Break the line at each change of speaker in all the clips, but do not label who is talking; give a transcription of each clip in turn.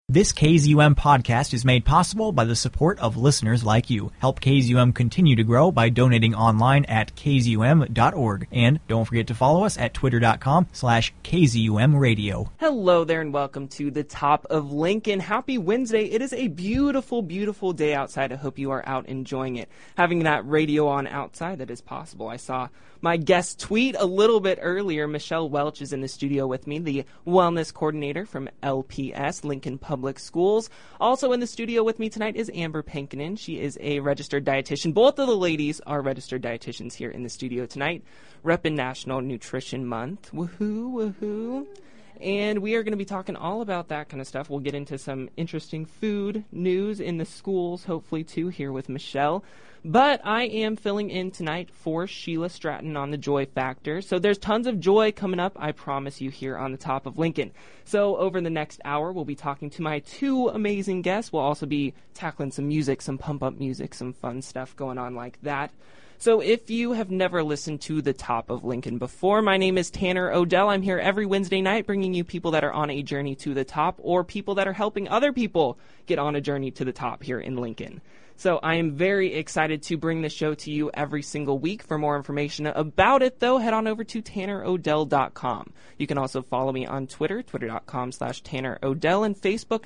This KZUM podcast is made possible by the support of listeners like you. Help KZUM continue to grow by donating online at kzum.org. And don't forget to follow us at twitter.com/KZUM Radio.
Hello there and welcome to the Top of Lincoln. Happy Wednesday. It is a beautiful, beautiful day outside. I hope you are out enjoying it. Having that radio on outside, that is possible. I saw my guest tweet a little bit earlier. Michelle Welch is in the studio with me, the wellness coordinator from LPS, Lincoln Public Schools. Also in the studio with me tonight is Amber Pankinen. She is a registered dietitian. Both of the ladies are registered dietitians here in the studio tonight, repping National Nutrition Month. Woohoo, woohoo. And we are going to be talking all about that kind of stuff. We'll get into some interesting food news in the schools, hopefully, too, here with Michelle. But I am filling in tonight for Sheila Stratton on the Joy Factor. So there's tons of joy coming up, I promise you, here on the Top of Lincoln. So over the next hour, we'll be talking to my two amazing guests. We'll also be tackling some music, some pump-up music, some fun stuff going on like that. So if you have never listened to the Top of Lincoln before, my name is Tanner Odell. I'm here every Wednesday night bringing you people that are on a journey to the top or people that are helping other people get on a journey to the top here in Lincoln. So I am very excited to bring the show to you every single week. For more information about it, though, head on over to TannerOdell.com. You can also follow me on Twitter, twitter.com/TannerOdell, and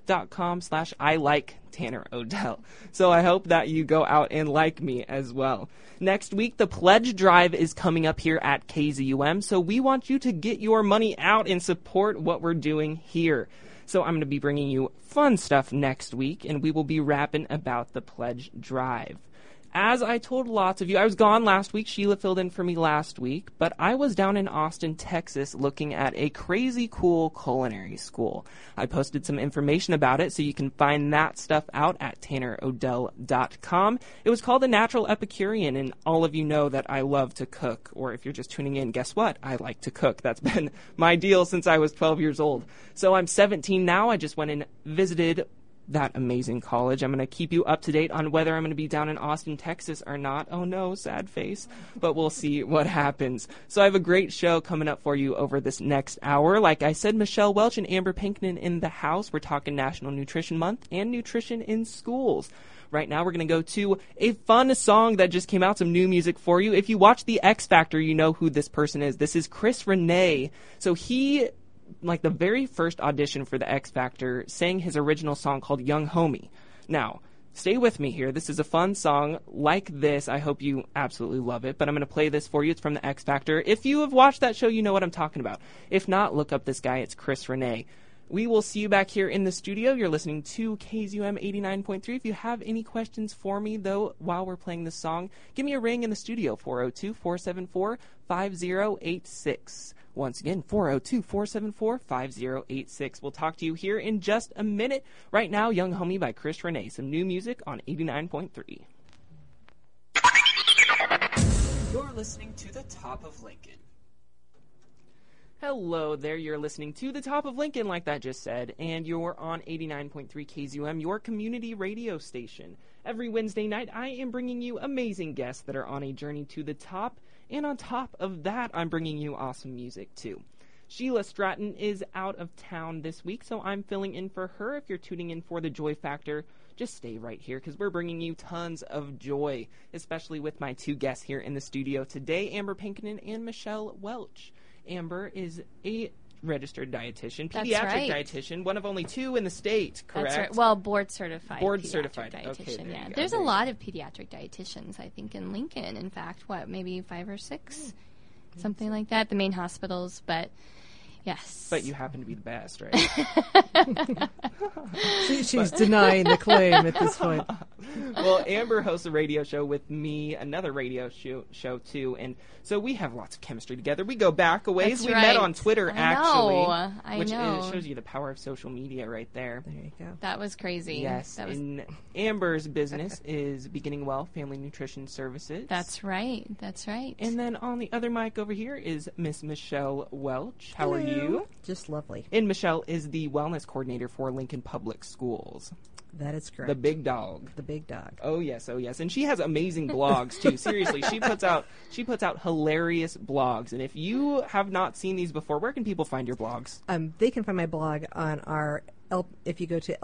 Facebook.com/ILikeTannerOdell. So I hope that you go out and like me as well. Next week, the pledge drive is coming up here at KZUM, so we want you to get your money out and support what we're doing here. So I'm going to be bringing you fun stuff next week, and we will be rapping about the pledge drive. As I told lots of you, I was gone last week. Sheila filled in for me last week, but I was down in Austin, Texas, looking at a crazy cool culinary school. I posted some information about it, so you can find that stuff out at TannerOdell.com. It was called the Natural Epicurean, and all of you know that I love to cook, or if you're just tuning in, guess what? I like to cook. That's been my deal since I was 12 years old. So I'm 17 now. I just went and visited that amazing college. I'm going to keep you up to date on whether I'm going to be down in Austin, Texas or not. Oh no, sad face. But we'll see what happens. So I have a great show coming up for you over this next hour. Like I said, Michelle Welch and Amber Pankinen in the house. We're talking National Nutrition Month and nutrition in schools. Right now, we're going to go to a fun song that just came out, some new music for you. If you watch The X Factor, you know who this person is. This is Chris Renee. So he, like the very first audition for the X Factor, sang his original song called Young Homie. Now, stay with me here. This is a fun song like this. I hope you absolutely love it, but I'm going to play this for you. It's from the X Factor. If you have watched that show, you know what I'm talking about. If not, look up this guy. It's Chris Renee. We will see you back here in the studio. You're listening to KZUM 89.3. If you have any questions for me, though, while we're playing this song, give me a ring in the studio, 402-474-5086. Once again, 402-474-5086. We'll talk to you here in just a minute. Right now, Young Homie by Chris Renee. Some new music on 89.3. You're listening to the Top of Lincoln. Hello there, you're listening to the Top of Lincoln, like that just said, and you're on 89.3 KZUM, your community radio station. Every Wednesday night, I am bringing you amazing guests that are on a journey to the top, and on top of that, I'm bringing you awesome music, too. Sheila Stratton is out of town this week, so I'm filling in for her. If you're tuning in for the Joy Factor, just stay right here, because we're bringing you tons of joy, especially with my two guests here in the studio today, Amber Pankinen and Michelle Welch. Amber is a registered dietitian, pediatric dietitian, one of only two in the state, correct? That's right.
Well, board certified.
Board certified
dietitian,
okay,
yeah. There's a lot of pediatric dietitians, I think, in Lincoln. In fact, maybe 5 or 6? Something like that, the main hospitals, but yes.
But you happen to be the best, right?
She's denying the claim at this point.
Well, Amber hosts a radio show with me, another radio show too, and so we have lots of chemistry together. We go back a ways.
That's
we
right.
met on Twitter, actually.
I
which
know.
Shows you the power of social media right there.
There you go.
That was crazy.
Yes, and Amber's business is Beginning Well Family Nutrition Services.
That's right. That's right.
And then on the other mic over here is Miss Michelle Welch. How are you?
Just lovely.
And Michelle is the wellness coordinator for Lincoln Public Schools.
That is correct.
The big dog.
The big dog.
Oh yes, oh yes. And she has amazing blogs too. Seriously, she puts out hilarious blogs. And if you have not seen these before, where can people find your blogs?
They can find my blog on our if you go to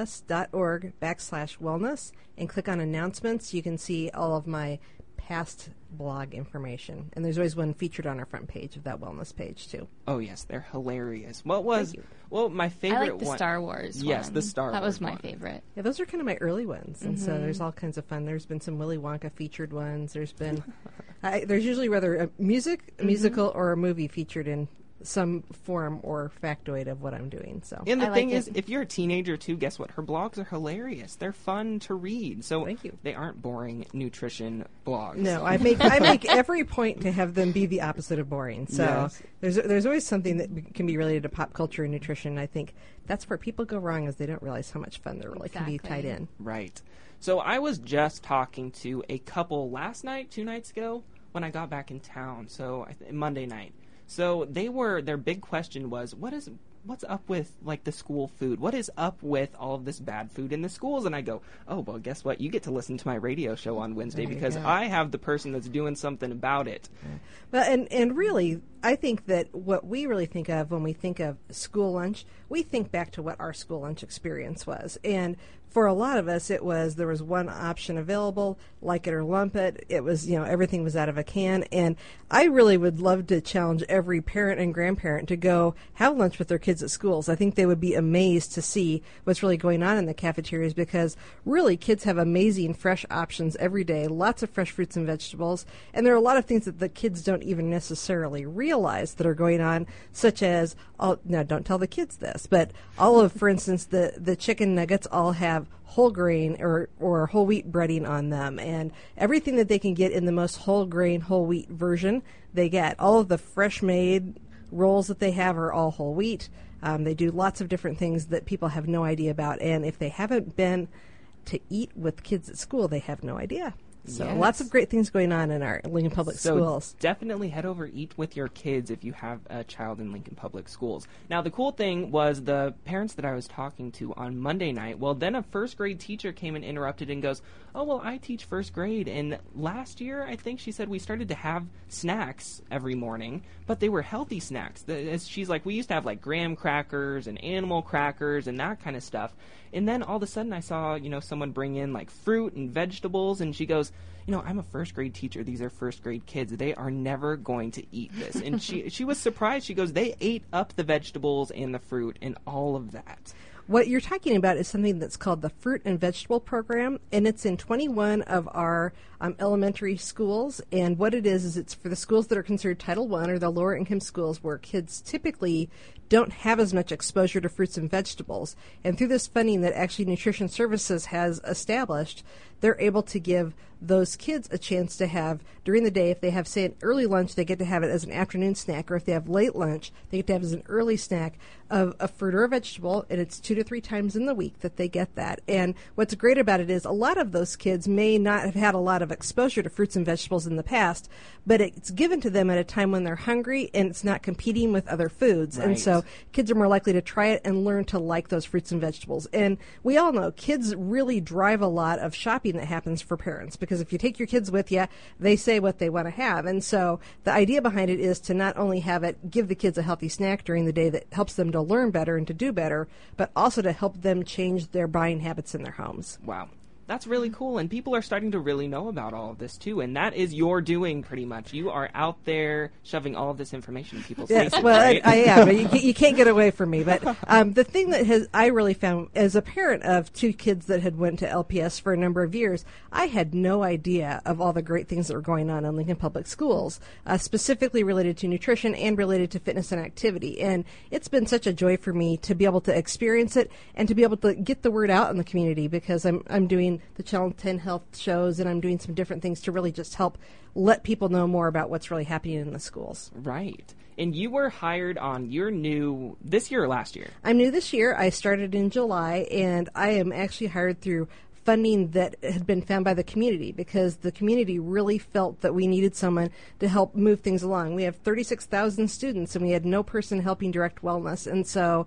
lps.org/wellness and click on announcements, you can see all of my past blog information. And there's always one featured on our front page of that wellness page, too.
Oh, yes, they're hilarious. What was, well, my favorite
I like the
one?
Star Wars
Yes,
one.
the Star
That
Wars
was my
one.
favorite.
Yeah, those are kind of my early ones. And so there's all kinds of fun. There's been some Willy Wonka featured ones. There's been, there's usually rather a musical, or a movie featured in some form or factoid of what I'm doing. So
And the
I
thing
like
is,
it.
if you're a teenager too, guess what? Her blogs are hilarious. They're fun to read. So
Thank you.
they aren't boring nutrition blogs.
no, I make every point to have them be the opposite of boring. So
Yes.
there's always something that can be related to pop culture and nutrition. I think that's where people go wrong, is they don't realize how much fun there really can be tied
Exactly.
in.
Right. So I was just talking to a couple last night, 2 nights ago, when I got back in town. So Monday night. So their big question was, what's up with like the school food? What is up with all of this bad food in the schools? And I go, oh, well, guess what? You get to listen to my radio show on Wednesday
There you
because
go.
I have the person that's doing something about it.
Well, and really, I think that what we really think of when we think of school lunch, we think back to what our school lunch experience was. And for a lot of us, there was one option available, like it or lump it. It was, everything was out of a can. And I really would love to challenge every parent and grandparent to go have lunch with their kids at schools. I think they would be amazed to see what's really going on in the cafeterias, because really kids have amazing fresh options every day, lots of fresh fruits and vegetables. And there are a lot of things that the kids don't even necessarily realize that are going on, such as, now don't tell the kids this, but all of, for instance, the chicken nuggets all have whole grain or whole wheat breading on them, and everything that they can get in the most whole grain, whole wheat version, they get. All of the fresh made rolls that they have are all whole wheat. They do lots of different things that people have no idea about, and if they haven't been to eat with kids at school, they have no idea. So
Yes.
lots of great things going on in our Lincoln Public
So
Schools.
definitely head over, eat with your kids if you have a child in Lincoln Public Schools. Now, the cool thing was the parents that I was talking to on Monday night, well, then a first grade teacher came and interrupted and goes, oh, well, I teach first grade, and last year, I think she said we started to have snacks every morning, but they were healthy snacks. She's like, we used to have like graham crackers and animal crackers and that kind of stuff. And then all of a sudden I saw, someone bring in like fruit and vegetables, and she goes, I'm a first grade teacher. These are first grade kids. They are never going to eat this. And she was surprised. She goes, they ate up the vegetables and the fruit and all of that.
What you're talking about is something that's called the Fruit and Vegetable Program, and it's in 21 of our elementary schools. And what it is it's for the schools that are considered Title I, or the lower income schools, where kids typically don't have as much exposure to fruits and vegetables. And through this funding that actually Nutrition Services has established, they're able to give those kids a chance to have during the day. If they have, say, an early lunch, they get to have it as an afternoon snack, or if they have late lunch, they get to have it as an early snack of a fruit or a vegetable, and it's 2 to 3 times in the week that they get that. And what's great about it is a lot of those kids may not have had a lot of exposure to fruits and vegetables in the past, but it's given to them at a time when they're hungry and it's not competing with other foods.
Right.
And so kids are more likely to try it and learn to like those fruits and vegetables. And we all know kids really drive a lot of shopping that happens for parents, because if you take your kids with you, they say what they want to have. And so the idea behind it is to not only give the kids a healthy snack during the day that helps them to learn better and to do better, but also to help them change their buying habits in their homes.
Wow. That's really cool, and people are starting to really know about all of this, too, and that is your doing, pretty much. You are out there shoving all of this information in people's
Yes,
faces,
well,
right?
I am. But you can't get away from me. But the thing that I really found as a parent of 2 kids that had went to LPS for a number of years, I had no idea of all the great things that were going on in Lincoln Public Schools, specifically related to nutrition and related to fitness and activity. And it's been such a joy for me to be able to experience it and to be able to get the word out in the community, because I'm doing the Channel 10 health shows, and I'm doing some different things to really just help let people know more about what's really happening in the schools.
Right. And you were hired on, you're new this year or last year?
I'm new this year. I started in July, and I am actually hired through funding that had been found by the community, because the community really felt that we needed someone to help move things along. We have 36,000 students, and we had no person helping direct wellness. And so,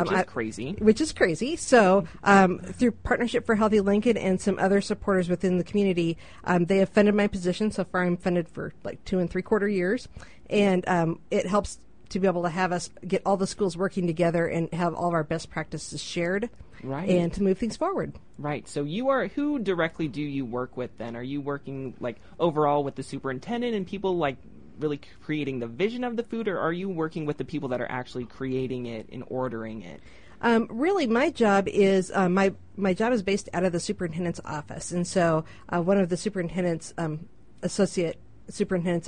Which is crazy. So through Partnership for Healthy Lincoln and some other supporters within the community, they have funded my position. So far I'm funded for like 2 3/4 years. And it helps to be able to have us get all the schools working together and have all of our best practices shared,
Right.
and to move things forward.
Right. So who directly do you work with then? Are you working like overall with the superintendent and people like really creating the vision of the food, or are you working with the people that are actually creating it and ordering it?
Really, my job is my job is based out of the superintendent's office, and so one of the superintendent's associate superintendents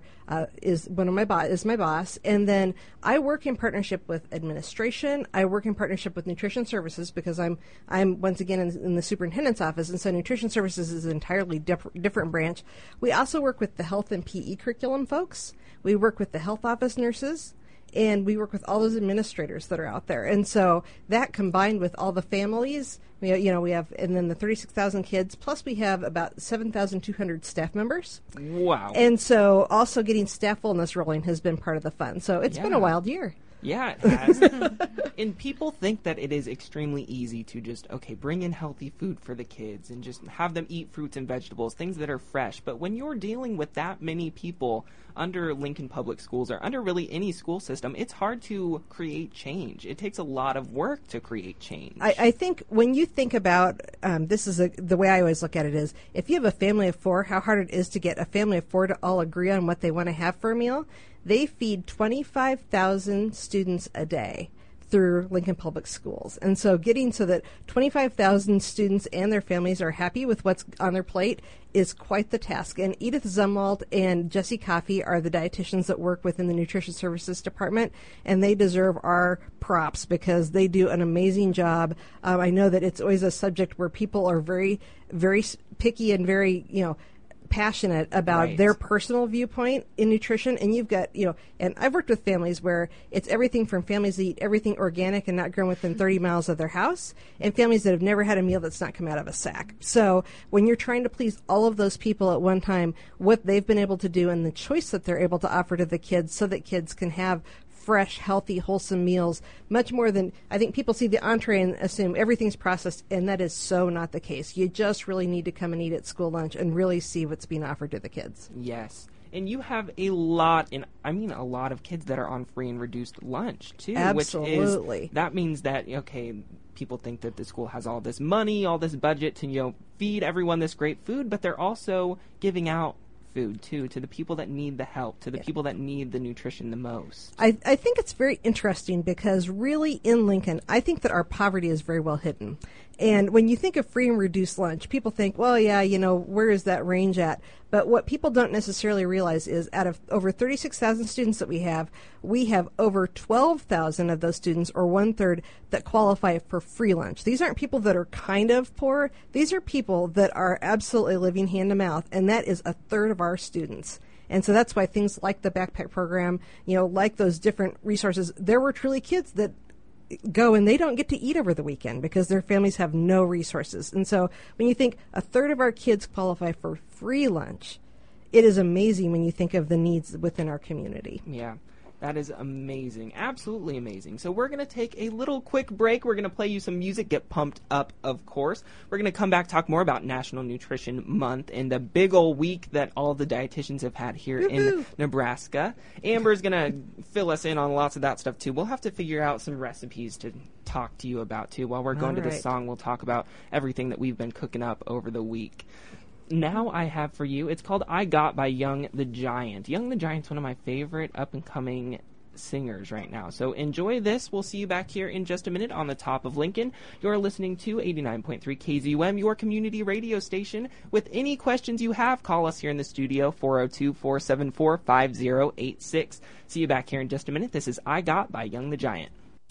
is my boss, and then I work in partnership with administration. I work in partnership with nutrition services because I'm once again in the superintendent's office, and so nutrition services is an entirely different branch. We also work with the health and PE curriculum folks. We work with the health office nurses. And we work with all those administrators that are out there. And so that combined with all the families, we have, and then the 36,000 kids, plus we have about 7,200 staff members.
Wow.
And so also getting staff wellness rolling has been part of the fun. So it's been a wild year.
Yeah, it has. And people think that it is extremely easy to just, bring in healthy food for the kids and just have them eat fruits and vegetables, things that are fresh. But when you're dealing with that many people under Lincoln Public Schools or under really any school system, it's hard to create change. It takes a lot of work to create change.
I think when you think about, the way I always look at it is, if you have a family of four, how hard it is to get a family of four to all agree on what they want to have for a meal. They feed 25,000 students a day through Lincoln Public Schools. And so getting so that 25,000 students and their families are happy with what's on their plate is quite the task. And Edith Zumwalt and Jessie Coffey are the dietitians that work within the Nutrition Services Department, and they deserve our props because they do an amazing job. I know that it's always a subject where people are very, very picky and very, passionate about their personal viewpoint in nutrition, and you've got, and I've worked with families where it's everything from families that eat everything organic and not grown within 30 miles of their house, and families that have never had a meal that's not come out of a sack. So when you're trying to please all of those people at one time, what they've been able to do and the choice that they're able to offer to the kids so that kids can have fresh, healthy, wholesome meals, much more than, I think people see the entree and assume everything's processed, and that is so not the case. You just really need to come and eat at school lunch and really see what's being offered to the kids.
Yes. And you have a lot of kids that are on free and reduced lunch, too.
Absolutely.
That means that, people think that the school has all this money, all this budget to, feed everyone this great food, but they're also giving out food too to the people that need the help, to the people that need the nutrition the most.
I think it's very interesting because really in Lincoln, I think that our poverty is very well hidden. And when you think of free and reduced lunch, people think, well, yeah, where is that range at? But what people don't necessarily realize is out of over 36,000 students that we have over 12,000 of those students, or 1/3, that qualify for free lunch. These aren't people that are kind of poor. These are people that are absolutely living hand to mouth, and that is 1/3 of our students. And so that's why things like the backpack program, like those different resources, there were truly kids that go and they don't get to eat over the weekend because their families have no resources. And so when you think 1/3 of our kids qualify for free lunch, it is amazing when you think of the needs within our community.
Yeah. That is amazing. Absolutely amazing. So we're going to take a little quick break. We're going to play you some music, get pumped up, of course. We're going to come back, talk more about National Nutrition Month and the big old week that all the dietitians have had here in Nebraska. Amber's going to fill us in on lots of that stuff, too. We'll have to figure out some recipes to talk to you about, too. While we're going to this song, we'll talk about everything that we've been cooking up over the week. Now I have for you, it's called I Got by Young the Giant. Young the Giant's one of my favorite up-and-coming singers right now. So enjoy this. We'll see you back here in just a minute on the Top of Lincoln. You're listening to 89.3 KZUM, your community radio station. With any questions you have, call us here in the studio, 402-474-5086. See you back here in just a minute. This is I Got by Young the Giant.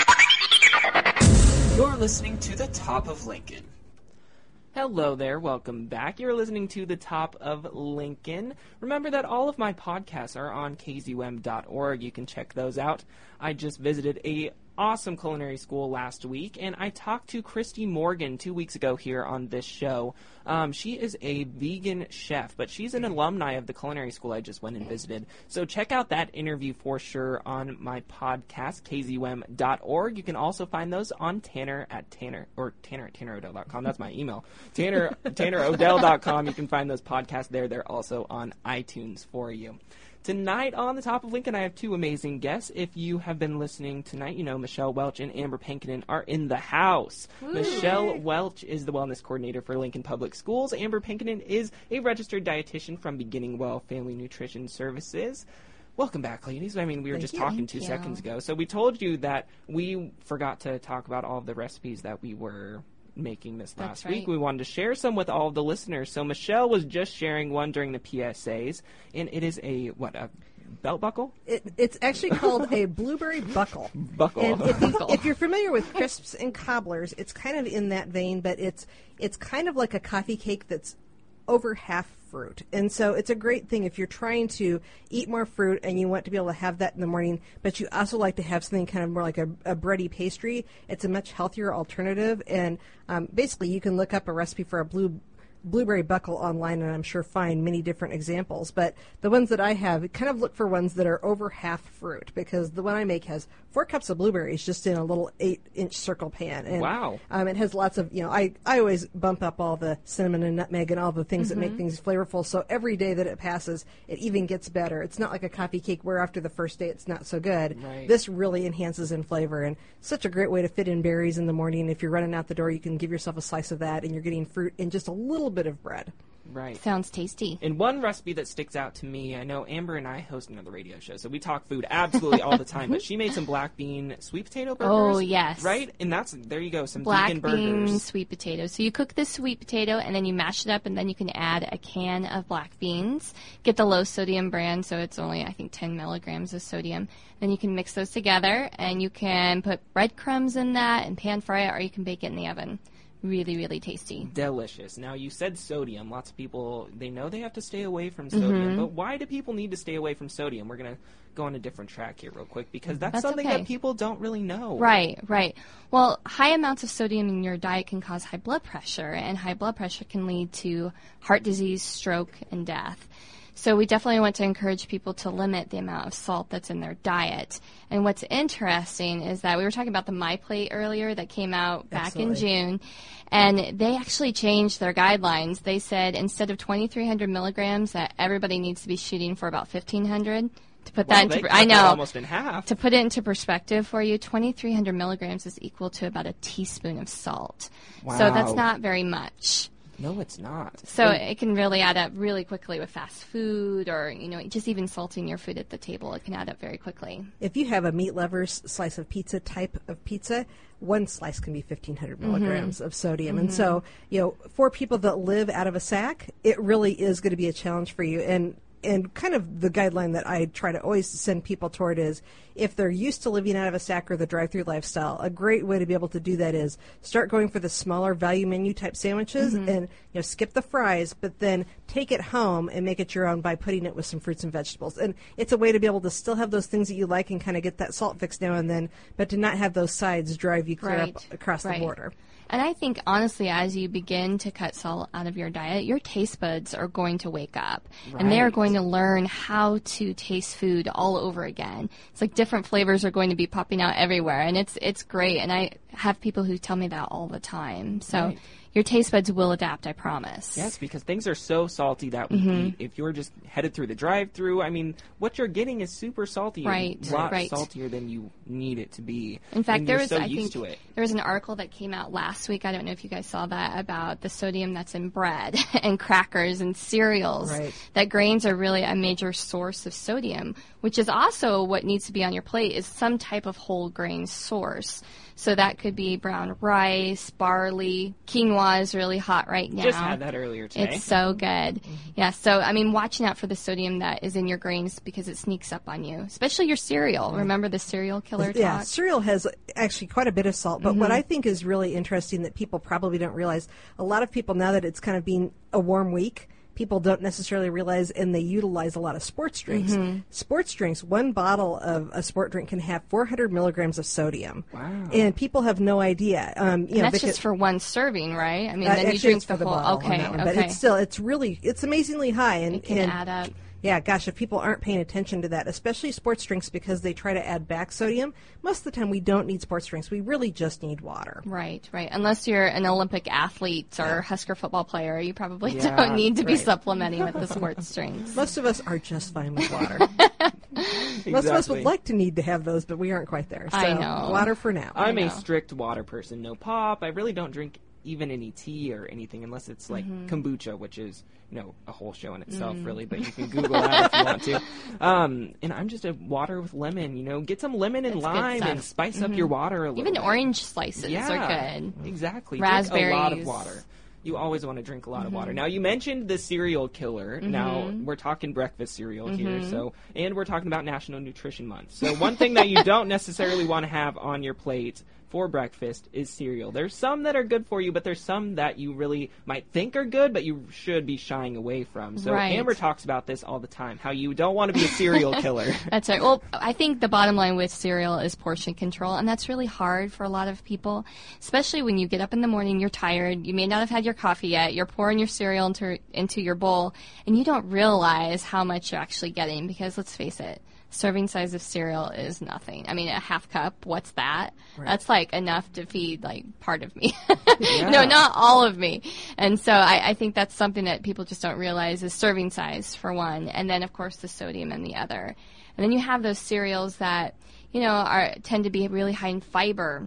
You're listening to the Top of Lincoln. Hello there, welcome back. You're listening to The Top of Lincoln. Remember that all of my podcasts are on kzum.org. You can check those out. I just visited a awesome culinary school last week, and I talked to Christy Morgan 2 weeks ago here on this show. She is a vegan chef, but she's an alumni of the culinary school I just went and visited. So check out that interview for sure on my podcast, kzum.org. You can also find those on Tanner at tannerodell.com. That's my email. tannerodell.com. You can find those podcasts there. They're also on iTunes for you. Tonight on The Top of Lincoln, I have two amazing guests. If you have been listening tonight, you know Michelle Welch and Amber Pankinen are in the house. Woo. Michelle Welch is the wellness coordinator for Lincoln Public Schools. Amber Pankinen is a registered dietitian from Beginning Well Family Nutrition Services. Welcome back, ladies. I mean, we were just talking 2 seconds ago. So we told you that we forgot to talk about all of the recipes that we were making this last week. We wanted to share some with all of the listeners. So Michelle was just sharing one during the PSAs, and it is a belt buckle?
It's actually called a blueberry buckle. And if you're familiar with crisps and cobblers, it's kind of in that vein, but it's kind of like a coffee cake that's over half fruit. And so it's a great thing if you're trying to eat more fruit and you want to be able to have that in the morning, but you also like to have something kind of more like a bready pastry. It's a much healthier alternative. And basically you can look up a recipe for a blueberry buckle online, and I'm sure find many different examples. But the ones that I have, kind of look for ones that are over half fruit, because the one I make has 4 cups of blueberries just in a little 8-inch circle pan. And,
wow.
It has lots of, I always bump up all the cinnamon and nutmeg and all the things that make things flavorful. So every day that it passes, it even gets better. It's not like a coffee cake where after the first day it's not so good.
Right.
This really enhances in flavor, and such a great way to fit in berries in the morning. If you're running out the door, you can give yourself a slice of that, and you're getting fruit and just a little bit of bread.
Right.
Sounds tasty.
And one recipe that sticks out to me, I know Amber and I host another radio show, so we talk food absolutely all the time, but she made some black bean sweet potato burgers.
Oh, yes.
Right? And there you go, some
black
vegan burgers.
Black bean sweet potato. So you cook the sweet potato, and then you mash it up, and then you can add a can of black beans. Get the low sodium brand, so it's only, I think, 10 milligrams of sodium. Then you can mix those together, and you can put breadcrumbs in that and pan fry it, or you can bake it in the oven. Really, really tasty.
Delicious. Now, you said sodium. Lots of people, they know they have to stay away from sodium, but why do people need to stay away from sodium? We're going to go on a different track here real quick, because that's something that people don't really know.
Right. Well, high amounts of sodium in your diet can cause high blood pressure, and high blood pressure can lead to heart disease, stroke, and death. So we definitely want to encourage people to limit the amount of salt that's in their diet. And what's interesting is that we were talking about the MyPlate earlier that came out back in June, and they actually changed their guidelines. They said instead of 2,300 milligrams that everybody needs to be shooting for about 1,500. To put that into, I know,
almost in half.
To put it into perspective for you, 2,300 milligrams is equal to about a teaspoon of salt.
Wow.
So that's not very much.
No, it's not.
So it can really add up really quickly with fast food, or just even salting your food at the table. It can add up very quickly.
If you have a meat lover's slice of pizza type of pizza, one slice can be 1,500 milligrams of sodium. And so, for people that live out of a sack, it really is going to be a challenge for you. And kind of the guideline that I try to always send people toward is, if they're used to living out of a sack or the drive-through lifestyle, a great way to be able to do that is start going for the smaller value menu type sandwiches and skip the fries, but then take it home and make it your own by putting it with some fruits and vegetables. And it's a way to be able to still have those things that you like and kind of get that salt fix now and then, but to not have those sides drive you clear up across the border.
And I think, honestly, as you begin to cut salt out of your diet, your taste buds are going to wake up. And they are going to learn how to taste food all over again. It's like different flavors are going to be popping out everywhere. And it's great. And I have people who tell me that all the time. So your taste buds will adapt, I promise.
Yes, because things are so salty that we eat. If you're just headed through the drive-thru, I mean, what you're getting is super salty.
Right.
A lot saltier than you need it to be.
In fact, there was an article that came out last week. I don't know if you guys saw that, about the sodium that's in bread and crackers and cereals.
Right.
That grains are really a major source of sodium, which is also what needs to be on your plate, is some type of whole grain source. So that could be brown rice, barley, quinoa is really hot right now.
Just had that earlier today.
It's so good. Yeah, so, I mean, watching out for the sodium that is in your grains, because it sneaks up on you, especially your cereal. Remember the cereal killer talk?
Yeah, cereal has actually quite a bit of salt, but what I think is really interesting that people probably don't realize, a lot of people, now that it's kind of been a warm week, people don't necessarily realize, and they utilize a lot of sports drinks. Sports drinks, one bottle of a sport drink can have 400 milligrams of sodium.
Wow.
And people have no idea.
That's just for one serving, right? I mean, then you drink the whole.
Okay.
Okay.
But it's amazingly high. And
it can add up.
Yeah, gosh, if people aren't paying attention to that, especially sports drinks, because they try to add back sodium, most of the time we don't need sports drinks. We really just need water.
Right. Unless you're an Olympic athlete or Husker football player, you probably
Yeah,
don't need to be
right.
supplementing with the sports drinks.
Most of us are just fine with water.
Exactly.
Most of us would like to need to have those, but we aren't quite there. So
I know.
water for now.
I'm
know.
a strict water person. No pop. I really don't drink even any tea or anything unless it's like kombucha, which is, a whole show in itself, really, but you can Google that if you want to. And I'm just a water with lemon, get some lemon and
That's good
lime
stuff.
and spice up your water a little
Even
bit.
orange slices
Yeah,
are good.
Exactly.
Raspberries.
Drink a lot of water. You always want to drink a lot of water. Now, you mentioned the cereal killer. Now, we're talking breakfast cereal here, and we're talking about National Nutrition Month. So one thing that you don't necessarily want to have on your plate for breakfast is cereal. There's some that are good for you, but there's some that you really might think are good, but you should be shying away from. So
Right.
Amber talks about this all the time, how you don't want to be a cereal killer.
That's right. Well, I think the bottom line with cereal is portion control, and that's really hard for a lot of people, especially when you get up in the morning, you're tired, you may not have had your coffee yet, you're pouring your cereal into your bowl, and you don't realize how much you're actually getting because, let's face it, serving size of cereal is nothing. I mean, a half cup, what's that?
Right.
That's like enough to feed like part of me.
Yeah.
No, not all of me. And so I think that's something that people just don't realize is serving size for one, and then of course the sodium in the other. And then you have those cereals that, tend to be really high in fiber,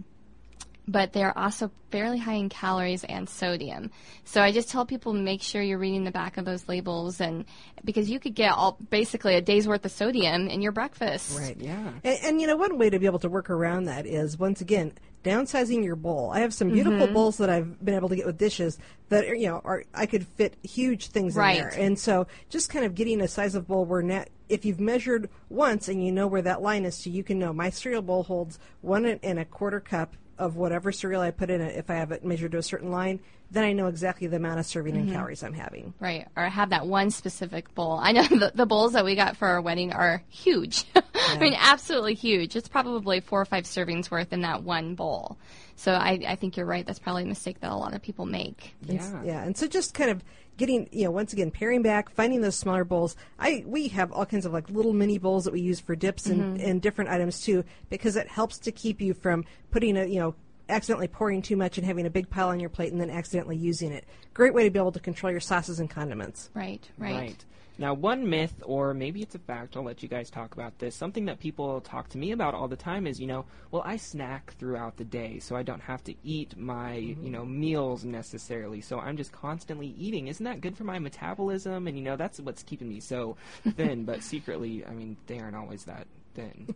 but they're also fairly high in calories and sodium. So I just tell people, make sure you're reading the back of those labels, and because you could get basically a day's worth of sodium in your breakfast.
Right.
Yeah.
And one way to be able to work around that is, once again, downsizing your bowl. I have some beautiful bowls that I've been able to get with dishes that I could fit huge things
Right.
in there. And so just kind of getting a size of bowl where if you've measured once and you know where that line is, so you can know my cereal bowl holds 1 1/4 cup of whatever cereal I put in it. If I have it measured to a certain line, then I know exactly the amount of serving and calories I'm having.
Right, or have that one specific bowl. I know the bowls that we got for our wedding are huge. I mean, absolutely huge. It's probably 4 or 5 servings worth in that one bowl. So I think you're right. That's probably a mistake that a lot of people make.
Yeah.
And so just kind of getting, once again, paring back, finding those smaller bowls. We have all kinds of like little mini bowls that we use for dips and different items too, because it helps to keep you from putting accidentally pouring too much and having a big pile on your plate and then accidentally using it. Great way to be able to control your sauces and condiments.
Right.
Now, one myth, or maybe it's a fact, I'll let you guys talk about this. Something that people talk to me about all the time is, well, I snack throughout the day, so I don't have to eat my, meals necessarily. So I'm just constantly eating. Isn't that good for my metabolism? And, that's what's keeping me so thin. But secretly, I mean, they aren't always that thin.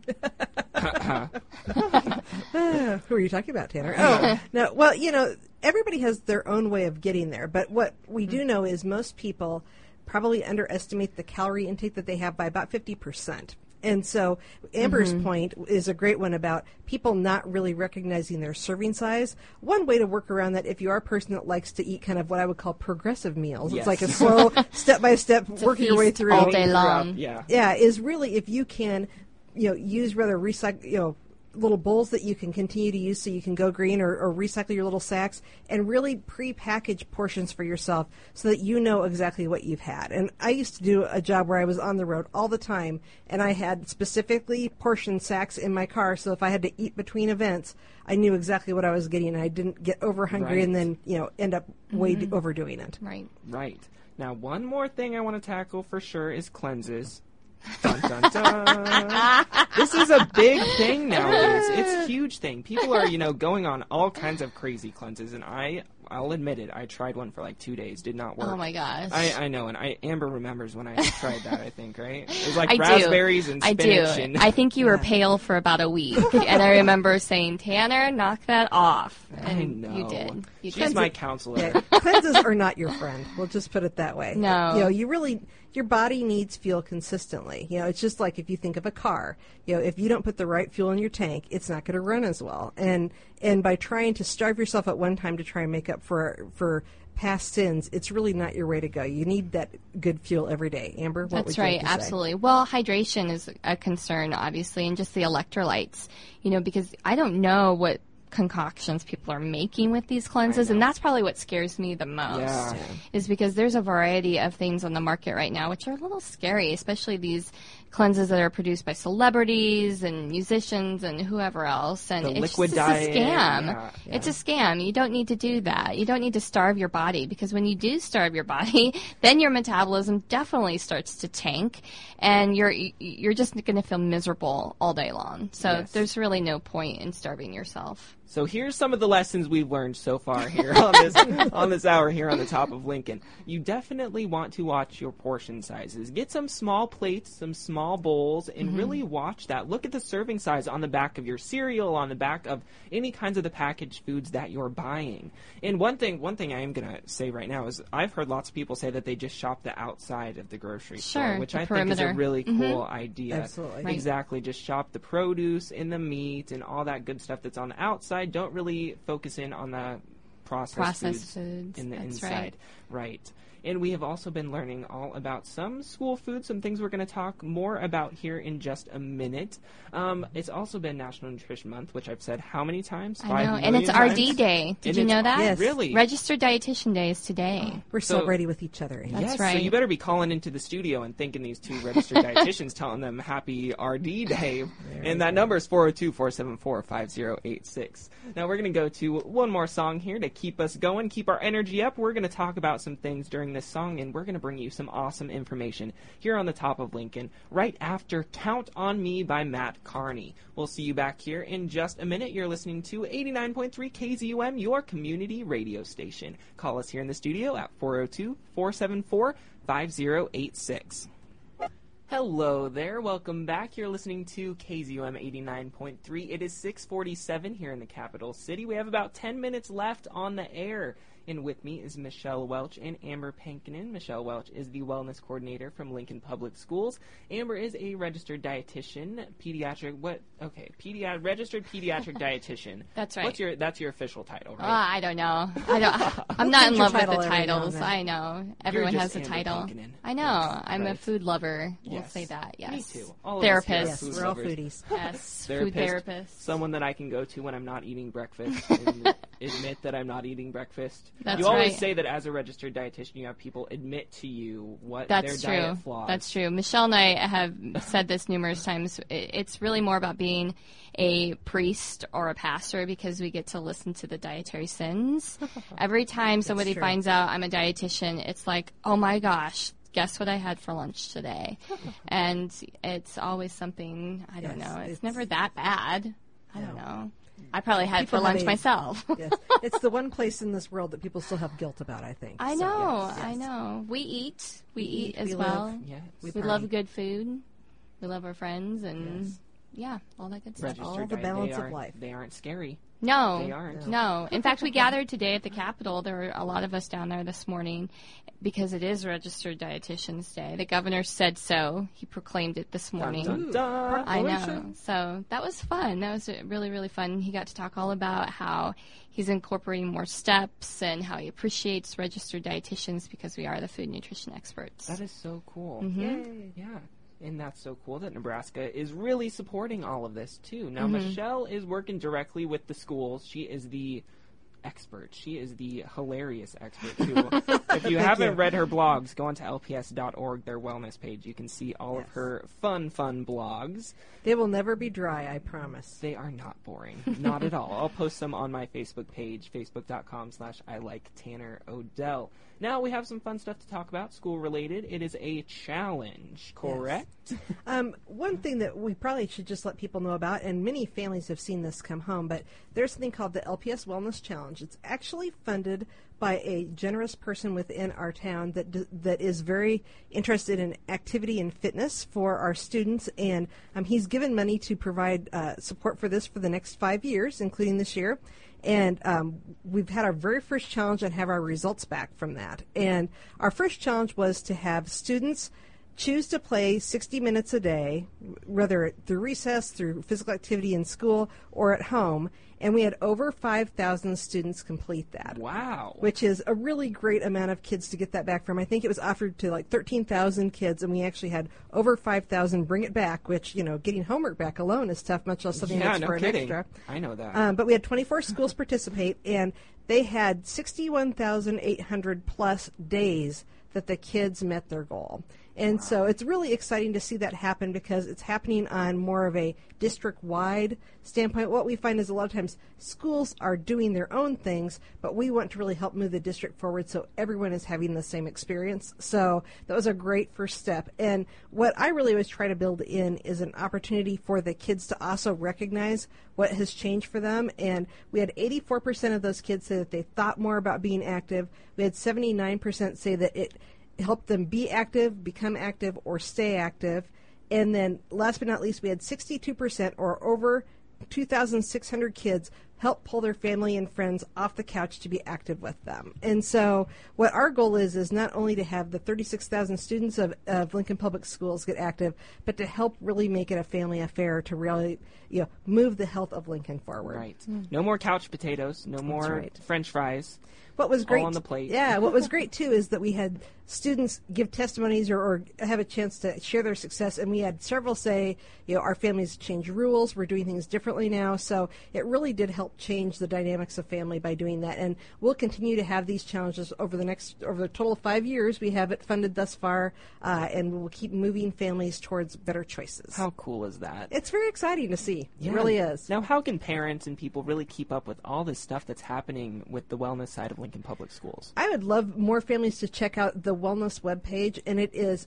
Who are you talking about, Tanner? Oh, no. Well, everybody has their own way of getting there. But what we do know is most people probably underestimate the calorie intake that they have by about 50%. And so Amber's point is a great one about people not really recognizing their serving size. One way to work around that, if you are a person that likes to eat kind of what I would call progressive meals,
Yes.
it's like a slow, step-by-step, working your way
feast
through.
all day long.
Yeah.
Is really if you can, use rather recycle, little bowls that you can continue to use so you can go green or recycle your little sacks, and really pre-package portions for yourself so that you know exactly what you've had. And I used to do a job where I was on the road all the time, and I had specifically portion sacks in my car, so if I had to eat between events, I knew exactly what I was getting, and I didn't get over hungry and then end up way overdoing it.
Right.
Now, one more thing I want to tackle for sure is cleanses. Dun, dun, dun. This is a big thing nowadays. It's a huge thing. People are, going on all kinds of crazy cleanses, and I'll admit it. I tried one for like 2 days. Did not work.
Oh my gosh.
I know, and Amber remembers when I tried that, I think, right? It was like
I
raspberries and
I
spinach.
do.
And
I think you were pale for about a week, and I remember saying, "Tanner, knock that off." And
I know.
you did. You
She's
did.
my counselor.
Yeah, cleanses are not your friend. We'll just put it that way.
No.
Your body needs fuel consistently. It's just like if you think of a car. If you don't put the right fuel in your tank, it's not going to run as well. And by trying to starve yourself at one time to try and make up for past sins, it's really not your way to go. You need that good fuel every day. Amber, what would
That's
you
right,
like to say?
absolutely. Well, hydration is a concern, obviously, and just the electrolytes, because I don't know concoctions people are making with these cleanses, and that's probably what scares me the most, is because there's a variety of things on the market right now which are a little scary, especially these cleanses that are produced by celebrities and musicians and whoever else, and it's just a scam. It's a scam. You don't need to do that. You don't need to starve your body, because when you do starve your body, then your metabolism definitely starts to tank, and you're just going to feel miserable all day long. So there's really no point in starving yourself.
So here's some of the lessons we've learned so far here on this hour here on the Top of Lincoln. You definitely want to watch your portion sizes. Get some small plates, some small bowls, and really watch that. Look at the serving size on the back of your cereal, on the back of any kinds of the packaged foods that you're buying. And one thing I am going to say right now is I've heard lots of people say that they just shop the outside of the grocery store, which I think is a really cool idea.
Absolutely.
Right.
Exactly. Just shop the produce and the meat and all that good stuff that's on the outside. Don't really focus in on the processed foods in the inside. Right. And we have also been learning all about some school food, some things we're going to talk more about here in just a minute. It's also been National Nutrition Month, which I've said how many times?
I know, and it's RD Day. Did you know that?
Yes.
Really?
Registered Dietitian Day is today.
We're so ready with each other. Amy.
That's
yes,
right.
So you better be calling into the studio and thanking these two registered dietitians, telling them happy RD Day. And that number is 402-474-5086. Now we're going to go to one more song here to keep us going, keep our energy up. We're going to talk about some things during this song, and we're going to bring you some awesome information here on the Top of Lincoln right after Count on Me by Matt Carney. We'll see you back here in just a minute. You're listening to 89.3 KZUM, your community radio station. Call us here in the studio at 402-474-5086. Hello there. Welcome back. You're listening to KZUM 89.3. It is 6:47 here in the capital city. We have about 10 minutes left on the air. And with me is Michelle Welch and Amber Pankinen. Michelle Welch is the wellness coordinator from Lincoln Public Schools. Amber is a registered dietitian, registered pediatric dietitian.
That's right.
That's your official title, right?
I don't know. I'm not in love with the titles.
I
know. Everyone has a
Amber
title.
Pankinen.
I know.
Yes,
I'm a
right.
food lover. We'll
Yes.
say that. Yes.
Me too. All of
Therapist.
us here are
Yes, we're all
food lovers.
foodies.
Yes. Food therapist.
Someone that I can go to when I'm not eating breakfast and admit that I'm not eating breakfast.
That's
you always
right.
say that as a registered dietitian, you have people admit to you what
That's
their
true.
diet flaws.
That's true. Michelle and I have said this numerous times. It's really more about being a priest or a pastor, because we get to listen to the dietary sins. Every time somebody
true.
finds out I'm a dietitian, it's like, oh my gosh, guess what I had for lunch today? And it's always something, I don't
Yes,
know. It's
it's-
never that bad. I don't
No.
know. I probably had it for
People have
lunch
a-
myself.
Yes. It's the one place in this world that people still have guilt about, I think.
I
So,
know.
yes,
I
yes.
know. We eat. We eat
eat,
as
we
well.
live.
Yes.
We
party.
love good food. We love our friends, and
Yes.
yeah, all that good stuff.
Registered
all the
diet,
balance
they
of life.
They aren't scary.
No,
They aren't.
no. In fact, we gathered today at the Capitol. There were a lot of us down there this morning because it is Registered Dietitians Day. The governor said so. He proclaimed it this morning.
Dun, dun, dun.
I know. So that was fun. That was really, really fun. He got to talk all about how he's incorporating more steps and how he appreciates registered dietitians because we are the food nutrition experts.
That is so cool.
Mm-hmm.
Yay.
Yeah. And that's so cool that Nebraska is really supporting all of this, too. Now,
Mm-hmm.
Michelle is working directly with the schools. She is the expert. She is the hilarious expert, too. If you haven't read her blogs, go on to lps.org, their wellness page. You can see all of
Yes.
her fun blogs.
They will never be dry, I promise.
They are not boring. Not at all. I'll post some on my Facebook page, facebook.com/ILikeTannerOdell. Now we have some fun stuff to talk about, school-related. It is a challenge, correct?
One thing that we probably should just let people know about, and many families have seen this come home, but there's something called the LPS Wellness Challenge. It's actually funded by a generous person within our town that is very interested in activity and fitness for our students, and he's given money to provide support for this for the next 5 years, including this year. And we've had our very first challenge and have our results back from that. And our first challenge was to have students choose to play 60 minutes a day, whether through recess, through physical activity in school, or at home. And we had over 5,000 students complete that.
Wow.
Which is a really great amount of kids to get that back from. I think it was offered to like 13,000 kids, and we actually had over 5,000 bring it back, which, getting homework back alone is tough, much less something that's for an extra.
I know that.
But we had 24 schools participate, and they had 61,800 plus days that the kids met their goal. And so it's really exciting to see that happen because it's happening on more of a district-wide standpoint. What we find is a lot of times schools are doing their own things, but we want to really help move the district forward so everyone is having the same experience. So that was a great first step. And what I really always try to build in is an opportunity for the kids to also recognize what has changed for them. And we had 84% of those kids say that they thought more about being active. We had 79% say that it help them be active, become active, or stay active. And then last but not least, we had 62% or over 2,600 kids help pull their family and friends off the couch to be active with them. And so what our goal is not only to have the 36,000 students of Lincoln Public Schools get active, but to help really make it a family affair to really move the health of Lincoln forward.
Right. No more couch potatoes, no more French fries.
What was great,
all on the plate.
Yeah, what was great too is that we had students give testimonies or have a chance to share their success, and we had several say, our families changed rules, we're doing things differently now. So it really did help change the dynamics of family by doing that, and we'll continue to have these challenges over the total of 5 years. We have it funded thus far, and we'll keep moving families towards better choices.
How cool is that?
It's very exciting to see.
Yeah.
It really is.
Now, how can parents and people really keep up with all this stuff that's happening with the wellness side of Lincoln Public Schools?
I would love more families to check out the wellness webpage, and it is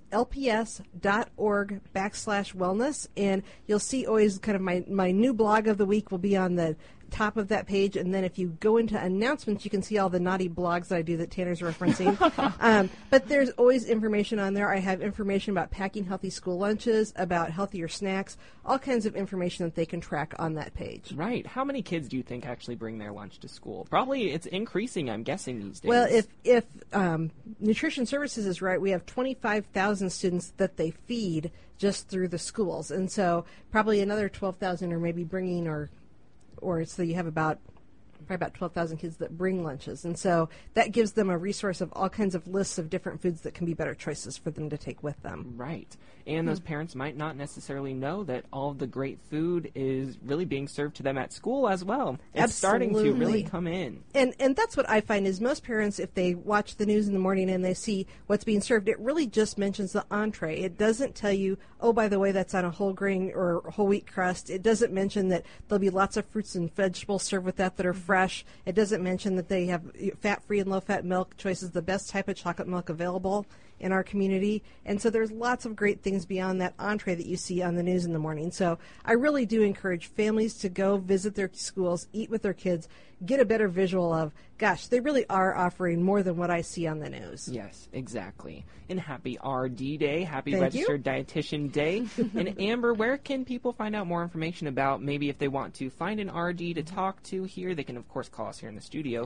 lps.org/wellness, and you'll see always kind of my new blog of the week will be on the top of that page, and then if you go into announcements, you can see all the naughty blogs that I do that Tanner's referencing. But there's always information on there. I have information about packing healthy school lunches, about healthier snacks, all kinds of information that they can track on that page.
Right. How many kids do you think actually bring their lunch to school? Probably it's increasing, I'm guessing, these days.
Well, if Nutrition Services is right, we have 25,000 students that they feed just through the schools, and so probably another 12,000 are maybe bringing or so you have probably about 12,000 kids that bring lunches. And so that gives them a resource of all kinds of lists of different foods that can be better choices for them to take with them.
Right. And those parents might not necessarily know that all of the great food is really being served to them at school as well. It's starting to really come in.
And that's what I find is most parents, if they watch the news in the morning and they see what's being served, it really just mentions the entree. It doesn't tell you, oh, by the way, that's on a whole grain or whole wheat crust. It doesn't mention that there'll be lots of fruits and vegetables served with that are fresh. It doesn't mention that they have fat-free and low-fat milk choices, the best type of chocolate milk available in our community. And so there's lots of great things beyond that entree that you see on the news in the morning. So I really do encourage families to go visit their schools, eat with their kids, get a better visual of, gosh, they really are offering more than what I see on the news.
Yes, exactly. And happy RD Day, happy
Thank
Registered Dietitian Day. And Amber, where can people find out more information about maybe if they want to find an RD to talk to here? They can, of course, call us here in the studio,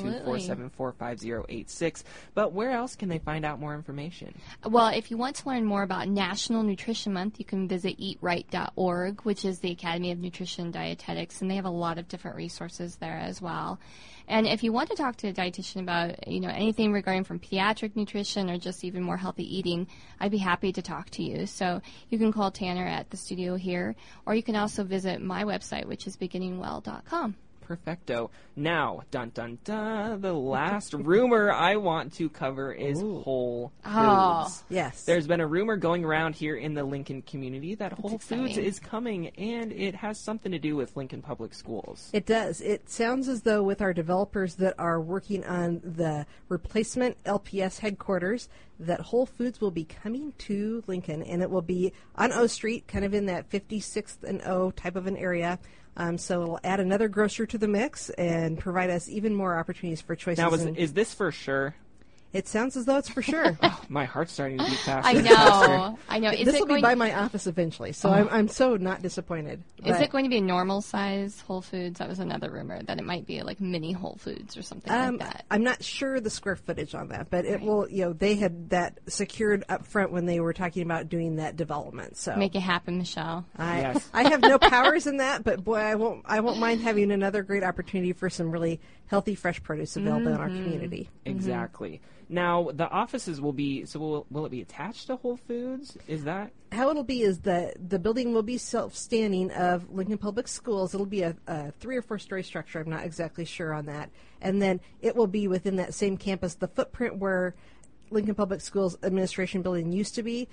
402-474-5086. But where else can they find out more information?
Well, if you want to learn more about National Nutrition Month, you can visit eatright.org, which is the Academy of Nutrition and Dietetics, and they have a lot of different resources there as well. And if you want to talk to a dietitian about, anything regarding from pediatric nutrition or just even more healthy eating, I'd be happy to talk to you. So you can call Tanner at the studio here, or you can also visit my website, which is beginningwell.com.
Perfecto. Now, dun dun dun, the last rumor I want to cover is Whole Foods.
Oh,
yes.
There's been a rumor going around here in the Lincoln community that Whole
exciting.
Foods is coming, and it has something to do with Lincoln Public Schools.
It does. It sounds as though with our developers that are working on the replacement LPS headquarters, that Whole Foods will be coming to Lincoln, and it will be on O Street, kind of in that 56th and O type of an area. So it'll add another grocer to the mix and provide us even more opportunities for choices.
Now, is this for sure?
It sounds as though it's for sure.
My heart's starting to beat faster.
I
and faster.
know. I know.
This will be by my office eventually, so I'm so not disappointed.
Is
But,
it going to be a normal size Whole Foods? That was another rumor that it might be like mini Whole Foods or something like that.
I'm not sure the square footage on that, but it will. They had that secured up front when they were talking about doing that development. So
Make it happen, Michelle.
Yes.
I have no powers in that, but boy, I won't mind having another great opportunity for some really healthy, fresh produce available in our community.
Exactly. Now, the offices will be, will it be attached to Whole Foods? Is that?
How it'll be is that the building will be self-standing of Lincoln Public Schools. It'll be a 3 or 4 story structure. I'm not exactly sure on that. And then it will be within that same campus. The footprint where Lincoln Public Schools Administration Building used to be,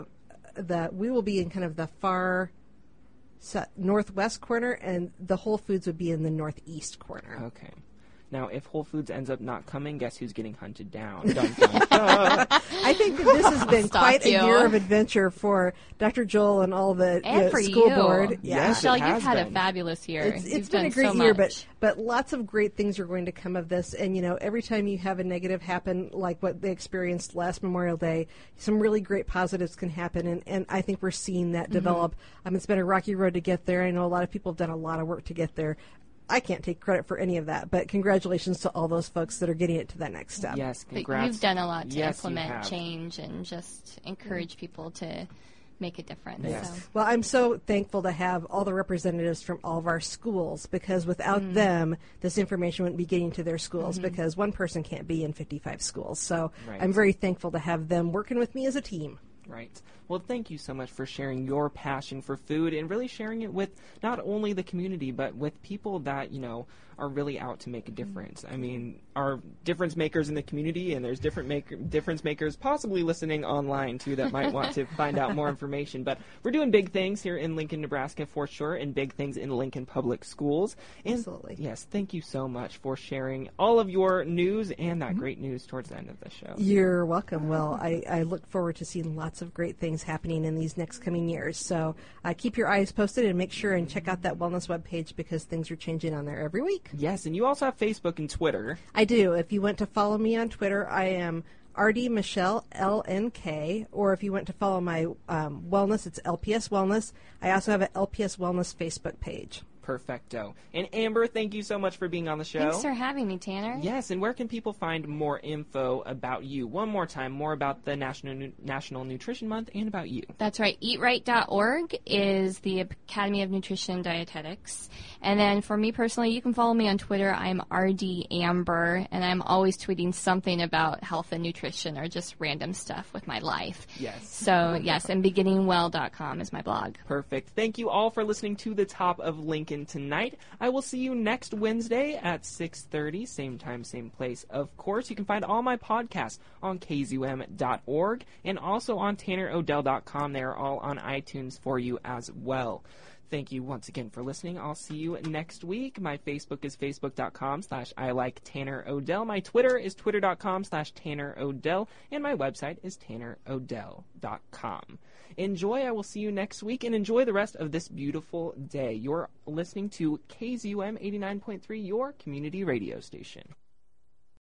we will be in kind of the far northwest corner, and the Whole Foods would be in the northeast corner.
Okay. Now, if Whole Foods ends up not coming, guess who's getting hunted down? Dun, dun, dun.
I think that this has been
Stop
quite
you.
a year of adventure for Dr. Joel and all the
And for
school
you.
board. Yeah.
Yes,
Michelle,
it has
you've had a
been.
fabulous year.
It's
You've
been
done
a great
so
year,
much.
but lots of great things are going to come of this. And, every time you have a negative happen, like what they experienced last Memorial Day, some really great positives can happen. And I think we're seeing that develop. It's been a rocky road to get there. I know a lot of people have done a lot of work to get there. I can't take credit for any of that, but congratulations to all those folks that are getting it to that next step.
Yes,
But
congrats.
you've done a lot to
Yes, you
implement
have.
change and just encourage people to make a difference.
Yes.
So.
Well, I'm so thankful to have all the representatives from all of our schools, because without them, this information wouldn't be getting to their schools, because one person can't be in 55 schools. So
Right.
I'm very thankful to have them working with me as a team.
Right. Well, thank you so much for sharing your passion for food and really sharing it with not only the community, but with people that, are really out to make a difference. I mean, are difference makers in the community, and there's difference makers possibly listening online, too, that might want to find out more information. But we're doing big things here in Lincoln, Nebraska, for sure, and big things in Lincoln Public Schools. And
Absolutely.
yes, thank you so much for sharing all of your news and that great news towards the end of the show.
You're welcome. Well, I look forward to seeing lots of great things happening in these next coming years. So keep your eyes posted and make sure and check out that wellness webpage, because things are changing on there every week.
Yes, and you also have Facebook and Twitter.
I do. If you want to follow me on Twitter, I am RD Michelle LNK, or if you want to follow my wellness, it's LPS Wellness. I also have an LPS Wellness Facebook page.
Perfecto. And Amber, thank you so much for being on the show.
Thanks for having me, Tanner.
Yes, and where can people find more info about you? One more time, more about the National Nutrition Month and about you.
That's right. EatRight.org is the Academy of Nutrition and Dietetics. And then for me personally, you can follow me on Twitter. I'm RD Amber, and I'm always tweeting something about health and nutrition or just random stuff with my life.
Yes.
So, yes, and beginningwell.com is my blog.
Perfect. Thank you all for listening to The Top of Lincoln tonight. I will see you next Wednesday at 6:30, same time, same place. Of course, you can find all my podcasts on kzum.org and also on tannerodell.com. They are all on iTunes for you as well. Thank you once again for listening. I'll see you next week. My Facebook is facebook.com/ILikeTannerOdell. My Twitter is twitter.com/TannerOdell. And my website is tannerodell.com. Enjoy. I will see you next week, and enjoy the rest of this beautiful day. You're listening to KZUM 89.3, your community radio station.